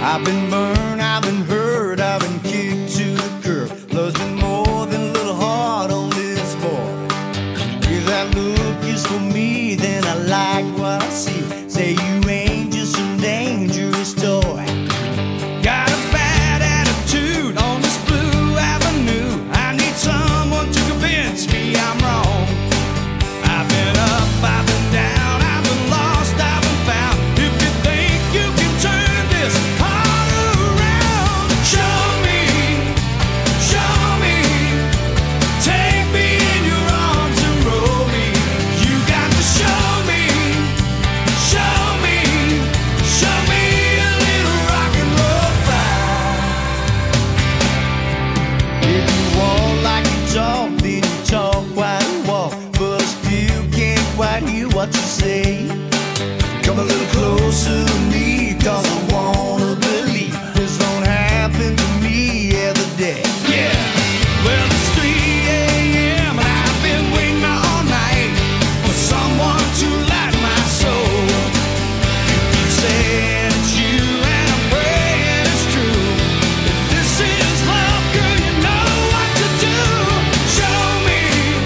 I've been burned, I've been hurt, I've been kicked to the curb. Love's been more than a little hard on this boy. If that look is for me, then I like what I see. Say you ain't just some dangerous toy. Got a bad attitude on this blue avenue. I need someone to convince me I'm wrong. I've been up, I've been down, I've been lost, I've been found. If you think you can turn this heart around, show me, take me in your arms and roll me. You got to show me a little rock and roll fire. If you walk like you talk, then you talk quite a walk, but I still can't quite hear what you say. Come a little closer to me, 'cause I wanna believe this don't happen to me every day. Yeah, well it's 3 a.m. and I've been waiting all night for someone to light my soul. You keep saying it's you and I'm praying it's true. If this is love, girl, you know what to do. Show me,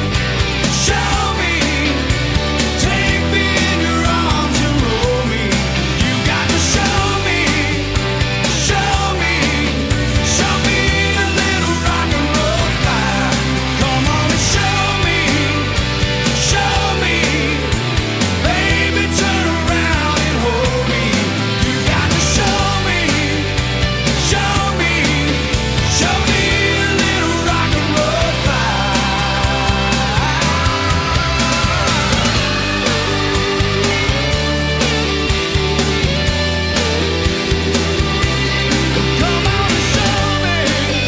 take me in your arms and roll me. You got to show me a little rock and roll fire. Come on and show me, baby, turn around and hold me. You got to show me a little rock and roll fire. Come on and show me.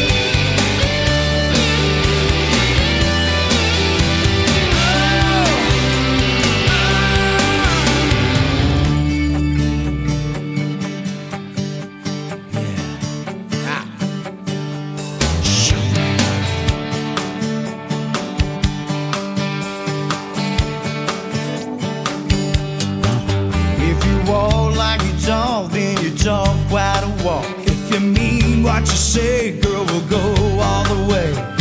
If you walk like you talk, then you talk quite a walk. If you mean what you say, girl, we'll go all the way.